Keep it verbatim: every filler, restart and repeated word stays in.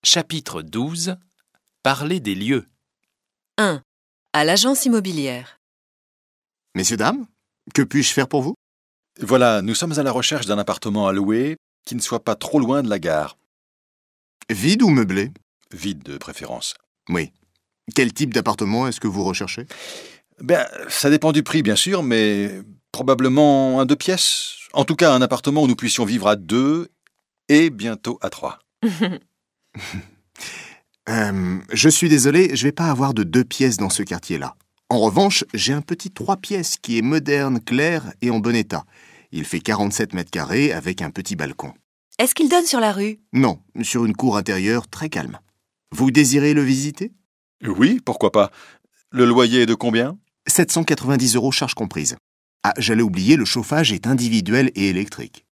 Chapitre douze. Parler des lieux. un. À l'agence immobilière. Messieurs, dames, que puis-je faire pour vous? Voilà, nous sommes à la recherche d'un appartement à louer qui ne soit pas trop loin de la gare. Vide ou meublé? Vide de préférence. Oui. Quel type d'appartement est-ce que vous recherchez? Ben, ça dépend du prix, bien sûr, mais probablement un deux pièces. En tout cas, un appartement où nous puissions vivre à deux et bientôt à trois. Euh, je suis désolé, je vais pas avoir de deux pièces dans ce quartier-là. En revanche, j'ai un petit trois pièces qui est moderne, clair et en bon état. Il fait quarante-sept mètres carrés avec un petit balcon. Est-ce qu'il donne sur la rue? Non, sur une cour intérieure très calme. Vous désirez le visiter? Oui, pourquoi pas. Le loyer est de combien? sept cent quatre-vingt-dix euros charges comprises. Ah, j'allais oublier, le chauffage est individuel et électrique.